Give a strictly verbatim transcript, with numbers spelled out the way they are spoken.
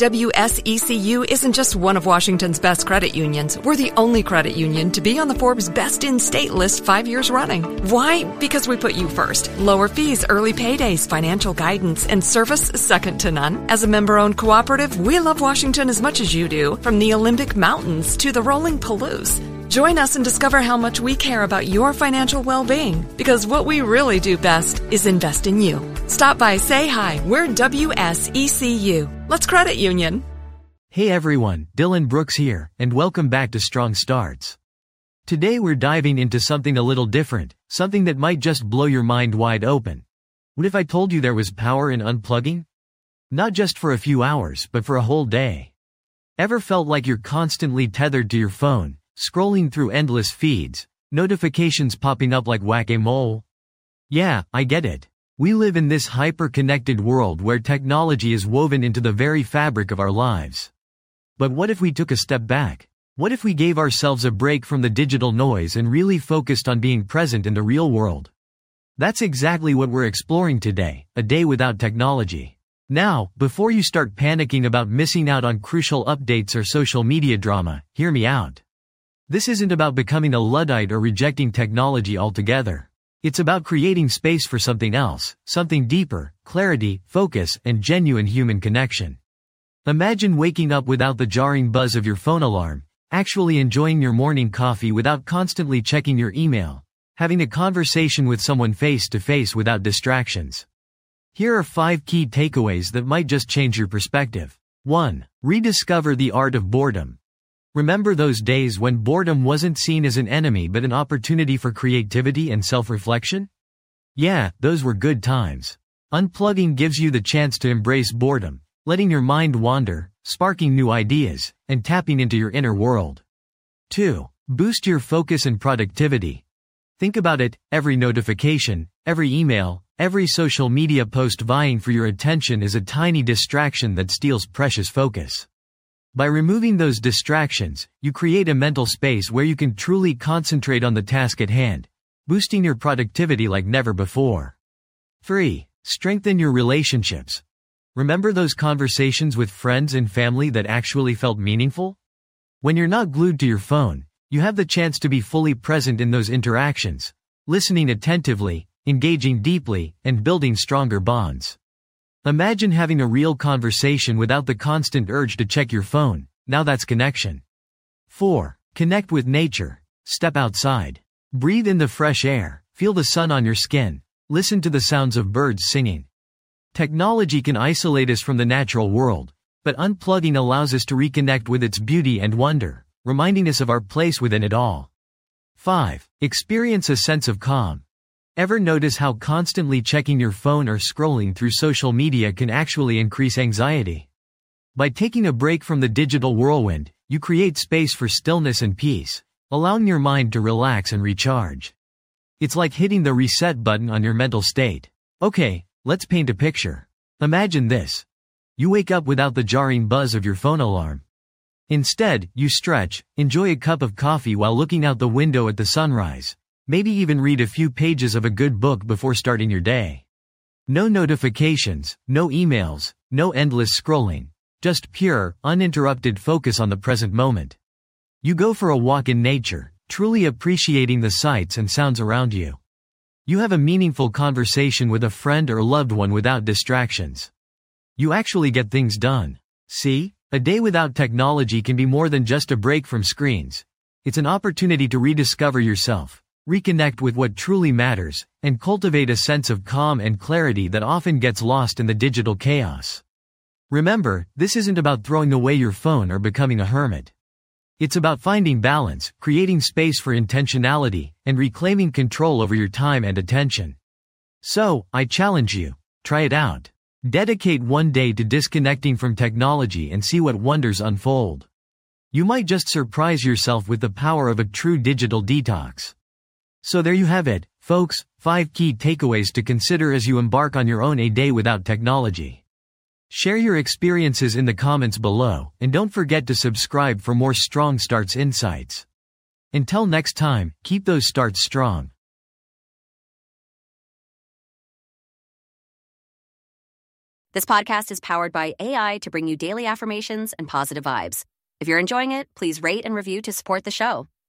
W S E C U isn't just one of Washington's best credit unions. We're the only credit union to be on the Forbes Best in State list five years running. Why? Because we put you first. Lower fees, early paydays, financial guidance, and service second to none. As a member-owned cooperative, we love Washington as much as you do, from the Olympic Mountains to the rolling Palouse. Join us and discover how much we care about your financial well-being, because what we really do best is invest in you. Stop by, say hi. We're W S E C U. Let's credit union. Hey everyone, Dylan Brooks here, and welcome back to Strong Starts. Today we're diving into something a little different, something that might just blow your mind wide open. What if I told you there was power in unplugging? Not just for a few hours, but for a whole day. Ever felt like you're constantly tethered to your phone, scrolling through endless feeds, notifications popping up like whack-a-mole? Yeah, I get it. We live in this hyper-connected world where technology is woven into the very fabric of our lives. But what if we took a step back? What if we gave ourselves a break from the digital noise and really focused on being present in the real world? That's exactly what we're exploring today, a day without technology. Now, before you start panicking about missing out on crucial updates or social media drama, hear me out. This isn't about becoming a Luddite or rejecting technology altogether. It's about creating space for something else, something deeper, clarity, focus, and genuine human connection. Imagine waking up without the jarring buzz of your phone alarm, actually enjoying your morning coffee without constantly checking your email, having a conversation with someone face to face without distractions. Here are five key takeaways that might just change your perspective. one. Rediscover the art of boredom. Remember those days when boredom wasn't seen as an enemy but an opportunity for creativity and self-reflection? Yeah, those were good times. Unplugging gives you the chance to embrace boredom, letting your mind wander, sparking new ideas, and tapping into your inner world. two. Boost your focus and productivity. Think about it, every notification, every email, every social media post vying for your attention is a tiny distraction that steals precious focus. By removing those distractions, you create a mental space where you can truly concentrate on the task at hand, boosting your productivity like never before. three. Strengthen your relationships. Remember those conversations with friends and family that actually felt meaningful? When you're not glued to your phone, you have the chance to be fully present in those interactions, listening attentively, engaging deeply, and building stronger bonds. Imagine having a real conversation without the constant urge to check your phone. Now that's connection. four. Connect with nature. Step outside. Breathe in the fresh air, feel the sun on your skin, listen to the sounds of birds singing. Technology can isolate us from the natural world, but unplugging allows us to reconnect with its beauty and wonder, reminding us of our place within it all. five. Experience a sense of calm. Ever notice how constantly checking your phone or scrolling through social media can actually increase anxiety? By taking a break from the digital whirlwind, you create space for stillness and peace, allowing your mind to relax and recharge. It's like hitting the reset button on your mental state. Okay, let's paint a picture. Imagine this. You wake up without the jarring buzz of your phone alarm. Instead, you stretch, enjoy a cup of coffee while looking out the window at the sunrise. Maybe even read a few pages of a good book before starting your day. No notifications, no emails, no endless scrolling, just pure, uninterrupted focus on the present moment. You go for a walk in nature, truly appreciating the sights and sounds around you. You have a meaningful conversation with a friend or loved one without distractions. You actually get things done. See, a day without technology can be more than just a break from screens. It's an opportunity to rediscover yourself, reconnect with what truly matters, and cultivate a sense of calm and clarity that often gets lost in the digital chaos. Remember, this isn't about throwing away your phone or becoming a hermit. It's about finding balance, creating space for intentionality, and reclaiming control over your time and attention. So, I challenge you, try it out. Dedicate one day to disconnecting from technology and see what wonders unfold. You might just surprise yourself with the power of a true digital detox. So there you have it, folks, five key takeaways to consider as you embark on your own a day without technology. Share your experiences in the comments below, and don't forget to subscribe for more Strong Starts insights. Until next time, keep those starts strong. This podcast is powered by A I to bring you daily affirmations and positive vibes. If you're enjoying it, please rate and review to support the show.